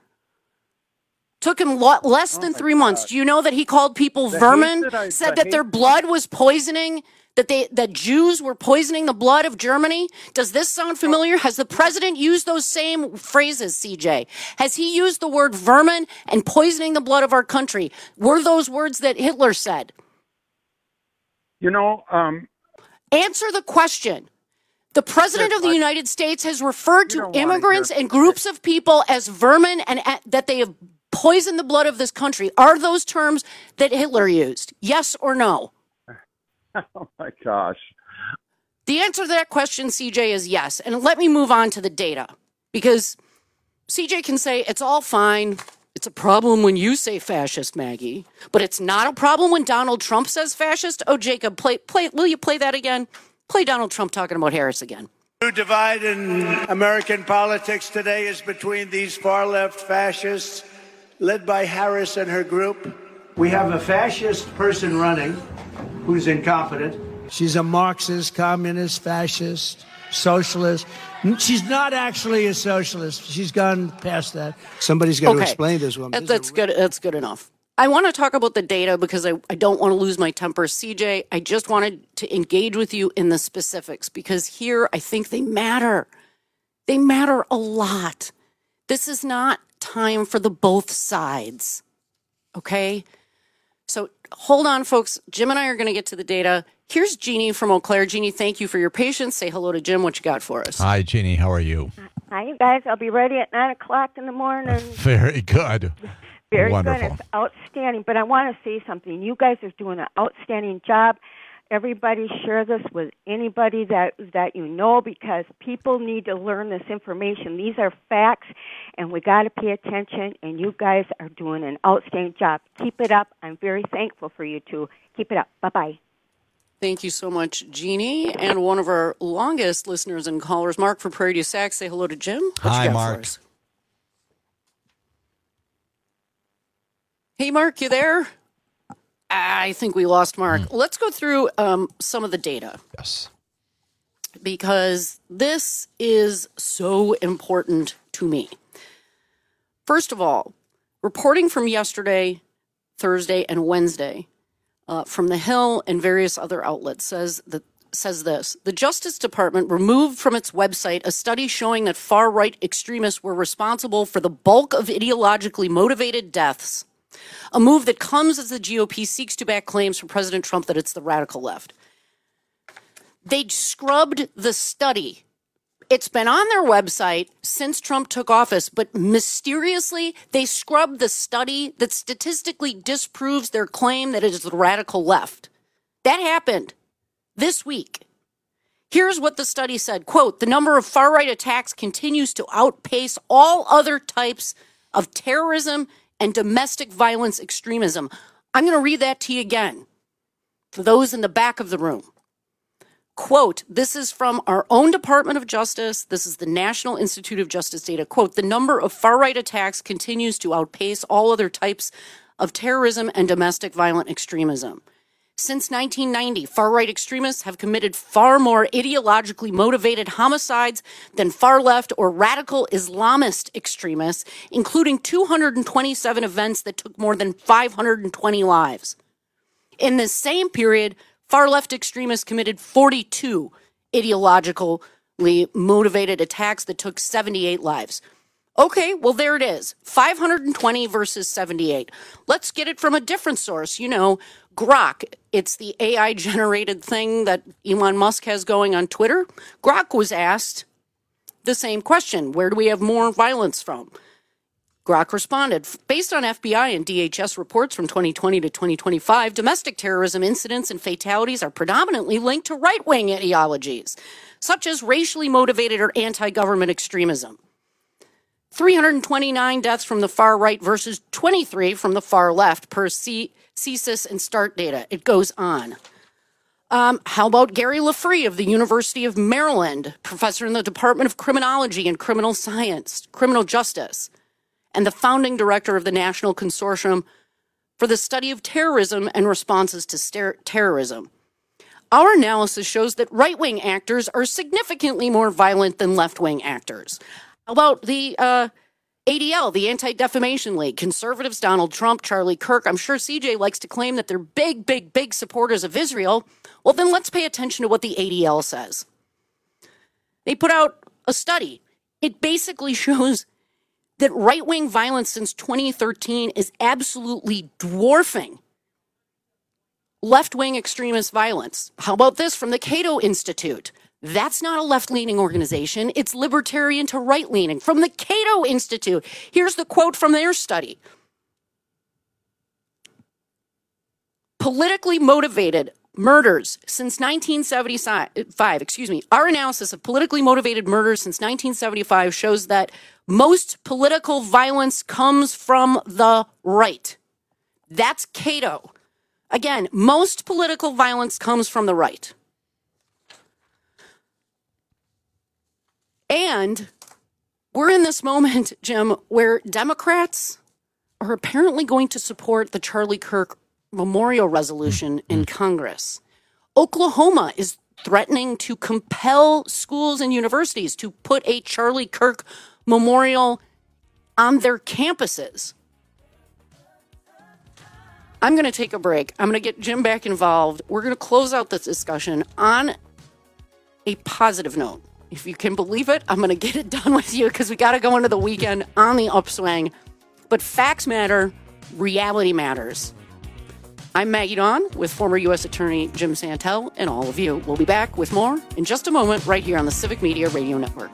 Took him lo- less than three months. Do you know that he called people The vermin? hate that I- said the that their hate- blood was poisoning. That they that Jews were poisoning the blood of Germany. Does this sound familiar? Has the president used those same phrases, C J? Has he used the word vermin and poisoning the blood of our country? Were those words that Hitler said? You know, um, Answer the question. The president of the United States has referred to immigrants and groups of people as vermin and uh, that they have poisoned the blood of this country. Are those terms that Hitler used? Yes or no? oh my gosh. The answer to that question, C J, is yes. And let me move on to the data because C J can say it's all fine. It's a problem when you say fascist, Maggie, but it's not a problem when Donald Trump says fascist. Oh, Jacob, play, play. Will you play that again? Play Donald Trump talking about Harris again. The divide in American politics today is between these far-left fascists led by Harris and her group. We have a fascist person running who's incompetent. She's a Marxist, communist, fascist, socialist. She's not actually a socialist. She's gone past that. Somebody's got Okay. to explain this woman. That- That's good. That's good enough. I want to talk about the data because I, I don't want to lose my temper. C J, I just wanted to engage with you in the specifics because here I think they matter. They matter a lot. This is not time for the both sides. Okay? So hold on, folks. Jim and I are going to get to the data. Here's Jeannie from Eau Claire. Jeannie, thank you for your patience. Say hello to Jim. What you got for us? Hi, Jeannie. How are you? Hi, you guys. I'll be ready at nine o'clock in the morning. Very good. Very Wonderful. good. It's outstanding. But I want to say something. You guys are doing an outstanding job. everybody share this with anybody that that you know, because people need to learn this information. These are facts, and we got to pay attention, and you guys are doing an outstanding job. Keep it up. I'm very thankful for you two. Keep it up. Bye-bye. Thank you so much, Jeannie. And one of our longest listeners and callers, Mark from Prairie du Sac. Say hello to Jim. What Hi, you got Mark. for us? Hey, Mark, you there? I think we lost Mark. Mm. Let's go through um, some of the data. Yes. Because this is so important to me. First of all, reporting from yesterday, Thursday, and Wednesday, Uh, from The Hill and various other outlets says that says this. The Justice Department removed from its website a study showing that far-right extremists were responsible for the bulk of ideologically motivated deaths, a move that comes as the G O P seeks to back claims from President Trump that it's the radical left. They scrubbed the study. It's been on their website since Trump took office, but mysteriously, they scrubbed the study that statistically disproves their claim that it is the radical left. That happened this week. Here's what the study said, quote, the number of far-right attacks continues to outpace all other types of terrorism and domestic violence extremism. I'm going to read that to you again for those in the back of the room. Quote, this is from our own Department of Justice. This is the National Institute of Justice data. Quote, the number of far-right attacks continues to outpace all other types of terrorism and domestic violent extremism. Since nineteen ninety, far-right extremists have committed far more ideologically motivated homicides than far-left or radical Islamist extremists, including two hundred twenty-seven events that took more than five hundred twenty lives. In this same period, far-left extremists committed forty-two ideologically motivated attacks that took seventy-eight lives. Okay, well, there it is. five hundred twenty versus seventy-eight. Let's get it from a different source. You know, Grok. It's the A I-generated thing that Elon Musk has going on Twitter. Grok was asked the same question. Where do we have more violence from? Grok responded, based on F B I and D H S reports from twenty twenty to twenty twenty-five, domestic terrorism incidents and fatalities are predominantly linked to right-wing ideologies, such as racially motivated or anti-government extremism. three hundred twenty-nine deaths from the far right versus twenty-three from the far left per C- CSIS and START data. It goes on. Um, how about Gary LaFree of the University of Maryland, professor in the Department of Criminology and Criminal Science, Criminal Justice, and the founding director of the National Consortium for the Study of Terrorism and Responses to Ster- Terrorism. Our analysis shows that right-wing actors are significantly more violent than left-wing actors. How about the uh, A D L, the Anti-Defamation League, conservatives, Donald Trump, Charlie Kirk? I'm sure C J likes to claim that they're big, big, big supporters of Israel. Well, then let's pay attention to what the A D L says. They put out a study. It basically shows that right-wing violence since twenty thirteen is absolutely dwarfing left-wing extremist violence. How about this from the Cato Institute? That's not a left-leaning organization. It's libertarian to right-leaning. From the Cato Institute, here's the quote from their study. Politically motivated murders since nineteen seventy-five, excuse me, our analysis of politically motivated murders since nineteen seventy-five shows that most political violence comes from the right. That's Cato. Again, most political violence comes from the right. And we're in this moment, Jim, where Democrats are apparently going to support the Charlie Kirk memorial resolution in Congress. Oklahoma is threatening to compel schools and universities to put a Charlie Kirk memorial on their campuses. I'm going to take a break. I'm going to get Jim back involved. We're going to close out this discussion on a positive note. If you can believe it, I'm going to get it done with you because we got to go into the weekend on the upswing. But facts matter. Reality matters. I'm Maggie Dawn with former U S Attorney Jim Santel and all of you. We'll be back with more in just a moment right here on the Civic Media Radio Network.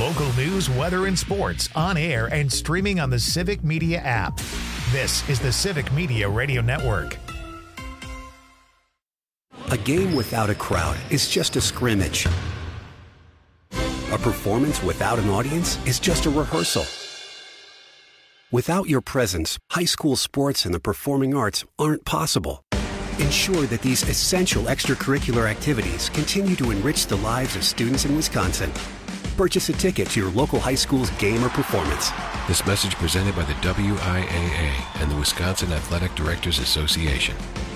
Local news, weather, and sports on air and streaming on the Civic Media app. This is the Civic Media Radio Network. A game without a crowd is just a scrimmage. A performance without an audience is just a rehearsal. Without your presence, high school sports and the performing arts aren't possible. Ensure that these essential extracurricular activities continue to enrich the lives of students in Wisconsin. Purchase a ticket to your local high school's game or performance. This message presented by the W I A A and the Wisconsin Athletic Directors Association.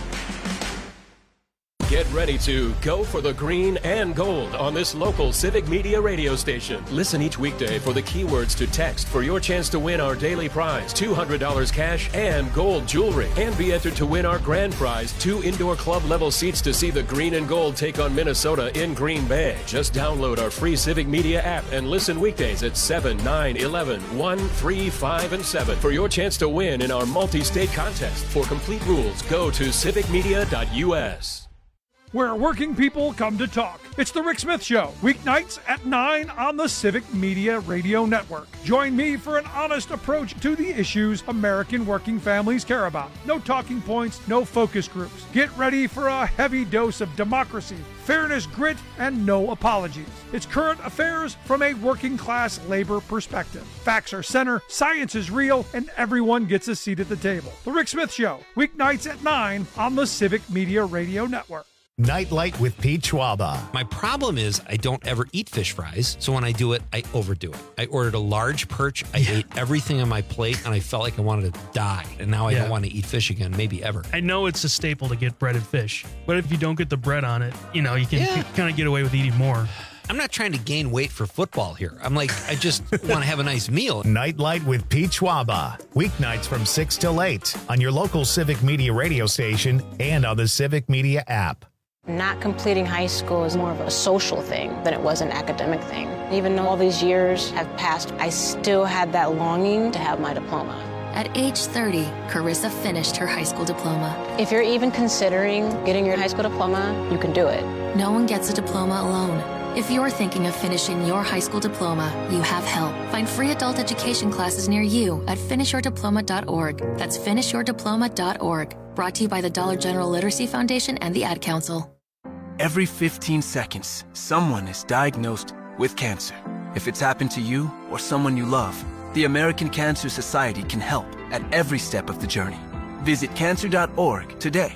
Get ready to go for the green and gold on this local Civic Media radio station. Listen each weekday for the keywords to text for your chance to win our daily prize, two hundred dollars cash and gold jewelry. And be entered to win our grand prize, two indoor club level seats to see the green and gold take on Minnesota in Green Bay. Just download our free Civic Media app and listen weekdays at seven, nine, eleven, one, three, five, and seven for your chance to win in our multi-state contest. For complete rules, go to civic media dot U S. Where working people come to talk. It's the Rick Smith Show, weeknights at nine on the Civic Media Radio Network. Join me for an honest approach to the issues American working families care about. No talking points, no focus groups. Get ready for a heavy dose of democracy, fairness, grit, and no apologies. It's current affairs from a working class labor perspective. Facts are center, science is real, and everyone gets a seat at the table. The Rick Smith Show, weeknights at nine on the Civic Media Radio Network. Nightlight with Pete Schwaba. My problem is I don't ever eat fish fries, so when I do it, I overdo it. I ordered a large perch, I yeah. ate everything on my plate, and I felt like I wanted to die. And now I yeah. don't want to eat fish again, maybe ever. I know it's a staple to get breaded fish, but if you don't get the bread on it, you know, you can yeah. kind of get away with eating more. I'm not trying to gain weight for football here. I'm like, I just want to have a nice meal. Nightlight with Pete Schwaba. Weeknights from six till eight on your local Civic Media radio station and on the Civic Media app. Not completing high school is more of a social thing than it was an academic thing. Even though all these years have passed, I still had that longing to have my diploma. At age thirty, Carissa finished her high school diploma. If you're even considering getting your high school diploma, you can do it. No one gets a diploma alone. If you're thinking of finishing your high school diploma, you have help. Find free adult education classes near you at finish your diploma dot org. That's finish your diploma dot org. Brought to you by the Dollar General Literacy Foundation and the Ad Council. Every fifteen seconds, someone is diagnosed with cancer. If it's happened to you or someone you love, the American Cancer Society can help at every step of the journey. Visit cancer dot org today.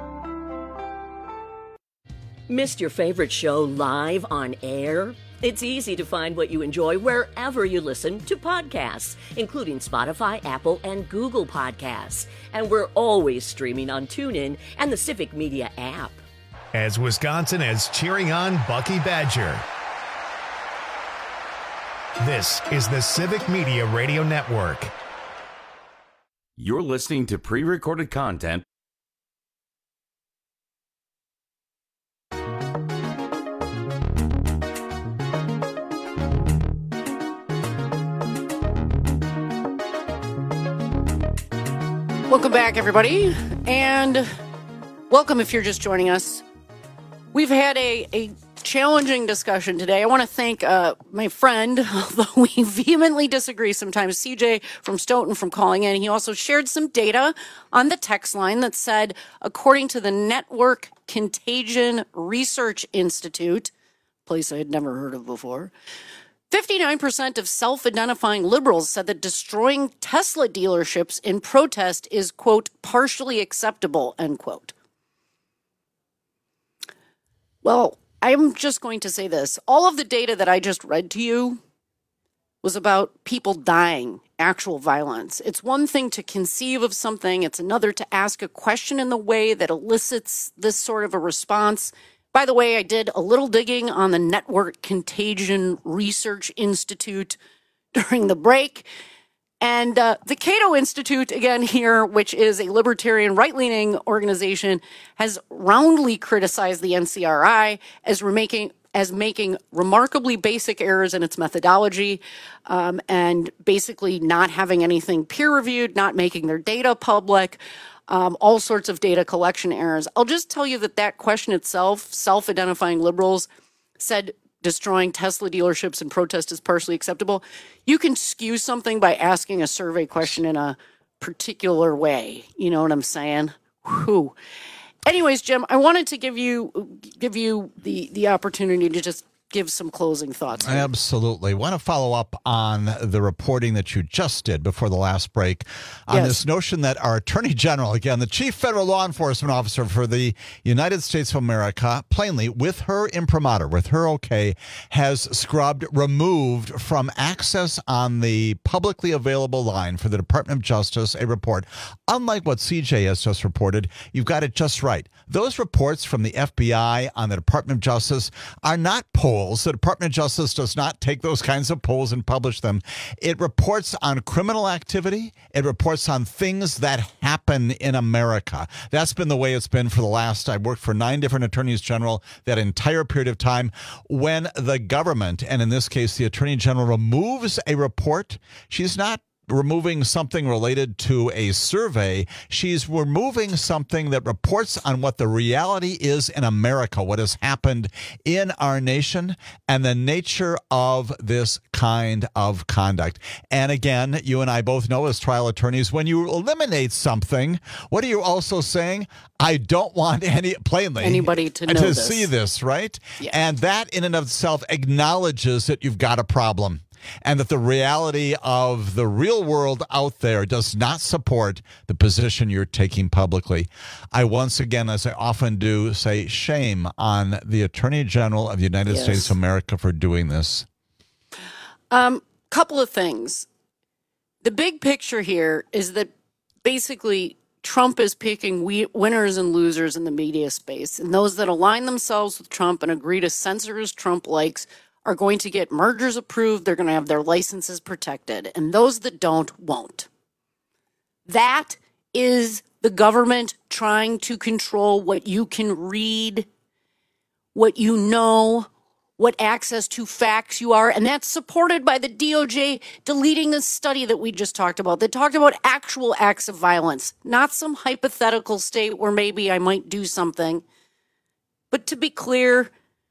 Missed your favorite show live on air? It's easy to find what you enjoy wherever you listen to podcasts, including Spotify, Apple, and Google Podcasts. And we're always streaming on TuneIn and the Civic Media app. As Wisconsin is cheering on Bucky Badger. This is the Civic Media Radio Network. You're listening to pre-recorded content. Welcome back, everybody, and welcome if you're just joining us. We've had a, a challenging discussion today. I want to thank uh, my friend, although we vehemently disagree sometimes, C J from Stoughton, from calling in. He also shared some data on the text line that said, according to the Network Contagion Research Institute, a place I had never heard of before, fifty-nine percent of self-identifying liberals said that destroying Tesla dealerships in protest is, quote, partially acceptable, end quote. Well, I'm just going to say this. All of the data that I just read to you was about people dying, actual violence. It's one thing to conceive of something. It's another to ask a question in the way that elicits this sort of a response. By the way, I did a little digging on the Network Contagion Research Institute during the break. And uh, the Cato Institute, again here, which is a libertarian right-leaning organization, has roundly criticized the N C R I as making as making remarkably basic errors in its methodology, um, and basically not having anything peer-reviewed, not making their data public, um, all sorts of data collection errors. I'll just tell you that that question itself, self-identifying liberals, said destroying Tesla dealerships and protest is partially acceptable. You can skew something by asking a survey question in a particular way. You know what I'm saying? Whew. Anyways, Jim, I wanted to give you give you the, the opportunity to just give some closing thoughts. Absolutely. Want to follow up on the reporting that you just did before the last break on Yes. this notion that our Attorney General, again, the Chief Federal Law Enforcement Officer for the United States of America, plainly, with her imprimatur, with her okay, has scrubbed, removed from access on the publicly available line for the Department of Justice a report. Unlike what C J has just reported, you've got it just right. Those reports from the F B I on the Department of Justice are not polls. The Department of Justice does not take those kinds of polls and publish them. It reports on criminal activity. It reports on things that happen in America. That's been the way it's been for the last, I worked for nine different attorneys general that entire period of time. When the government, and in this case, the Attorney General, removes a report, she's not removing something related to a survey. She's removing something that reports on what the reality is in America, what has happened in our nation, and the nature of this kind of conduct. And again, you and I both know as trial attorneys, when you eliminate something, what are you also saying? I don't want any, plainly, Anybody to know to this. see this, right? Yeah. And that in and of itself acknowledges that you've got a problem, and that the reality of the real world out there does not support the position you're taking publicly. I once again, as I often do, say shame on the Attorney General of the United Yes. States of America for doing this. Um, couple of things. The big picture here is that basically Trump is picking we- winners and losers in the media space, and those that align themselves with Trump and agree to censor as Trump likes are going to get mergers approved. They're going to have their licenses protected, and those that don't won't. That is the government trying to control what you can read, what you know, what access to facts you are, and that's supported by the D O J deleting the study that we just talked about that talked about actual acts of violence, not some hypothetical state where maybe I might do something. But to be clear,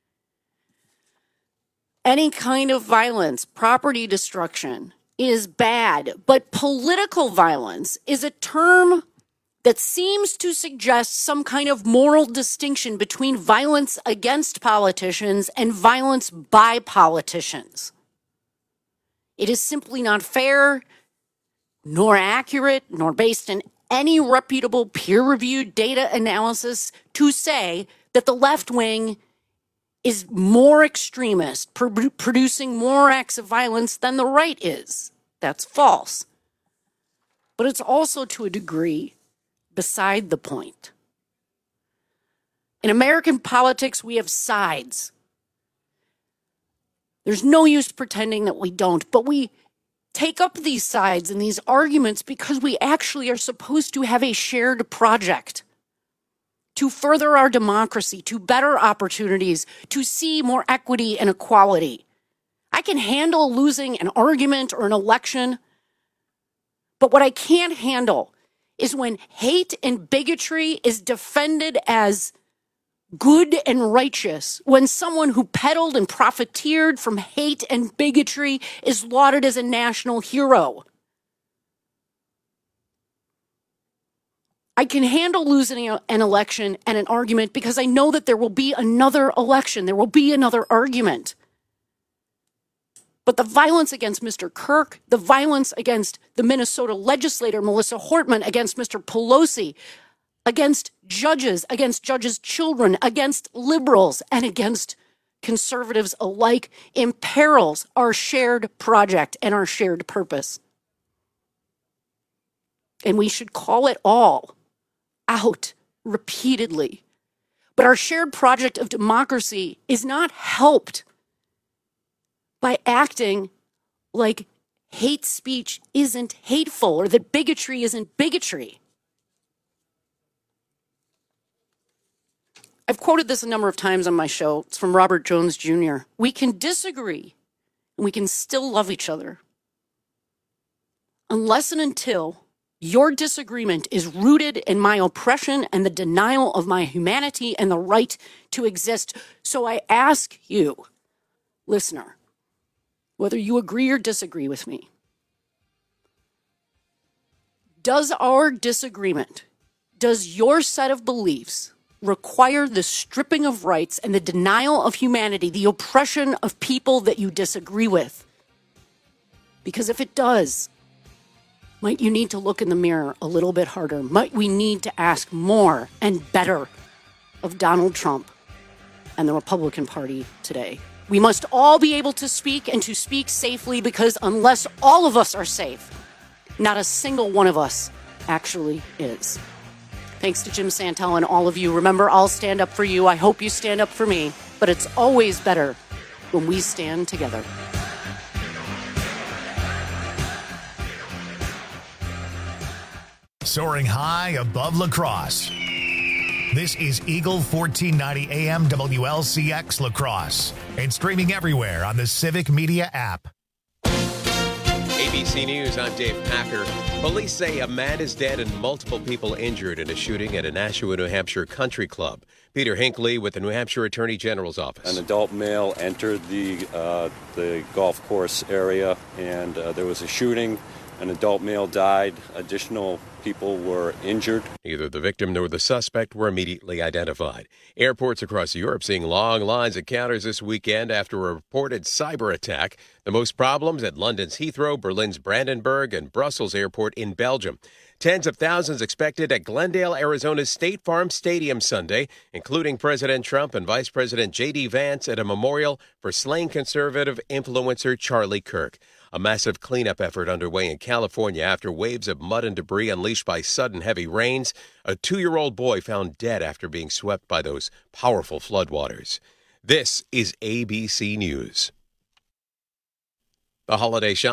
any kind of violence, property destruction, is bad. But political violence is a term that seems to suggest some kind of moral distinction between violence against politicians and violence by politicians. It is simply not fair, nor accurate, nor based in any reputable peer-reviewed data analysis to say that the left wing is more extremist, pro- producing more acts of violence than the right is. That's false. But it's also, to a degree, beside the point. In American politics, we have sides. There's no use pretending that we don't, but we take up these sides and these arguments because we actually are supposed to have a shared project to further our democracy, to better opportunities, to see more equity and equality. I can handle losing an argument or an election, but what I can't handle is when hate and bigotry is defended as good and righteous, when someone who peddled and profiteered from hate and bigotry is lauded as a national hero. I can handle losing an election and an argument because I know that there will be another election. There will be another argument. But the violence against Mister Kirk, the violence against the Minnesota legislator, Melissa Hortman, against Mister Pelosi, against judges, against judges' children, against liberals, and against conservatives alike imperils our shared project and our shared purpose. And we should call it all out repeatedly. But our shared project of democracy is not helped by acting like hate speech isn't hateful or that bigotry isn't bigotry. I've quoted this a number of times on my show. It's from Robert Jones Junior We can disagree and we can still love each other unless and until your disagreement is rooted in my oppression and the denial of my humanity and the right to exist. So I ask you, listener, whether you agree or disagree with me, does our disagreement, does your set of beliefs require the stripping of rights and the denial of humanity, the oppression of people that you disagree with? Because if it does, might you need to look in the mirror a little bit harder? Might we need to ask more and better of Donald Trump and the Republican Party today? We must all be able to speak and to speak safely, because unless all of us are safe, not a single one of us actually is. Thanks to Jim Santel and all of you. Remember, I'll stand up for you. I hope you stand up for me. But it's always better when we stand together. Soaring high above La Crosse. This is Eagle fourteen ninety A M W L C X La Crosse and streaming everywhere on the Civic Media app. A B C News, I'm Dave Packer. Police say a man is dead and multiple people injured in a shooting at a Nashua, New Hampshire country club. Peter Hinckley with the New Hampshire Attorney General's office. An adult male entered the uh, the golf course area, and uh, there was a shooting. An adult male died. Additional people were injured. Neither the victim nor the suspect were immediately identified. Airports across Europe seeing long lines at counters this weekend after a reported cyber attack. The most problems at London's Heathrow, Berlin's Brandenburg, and Brussels Airport in Belgium. Tens of thousands expected at Glendale, Arizona's State Farm Stadium Sunday, including President Trump and Vice President J D Vance at a memorial for slain conservative influencer Charlie Kirk. A massive cleanup effort underway in California after waves of mud and debris unleashed by sudden heavy rains. A two-year-old boy found dead after being swept by those powerful floodwaters. This is A B C News. The holiday shop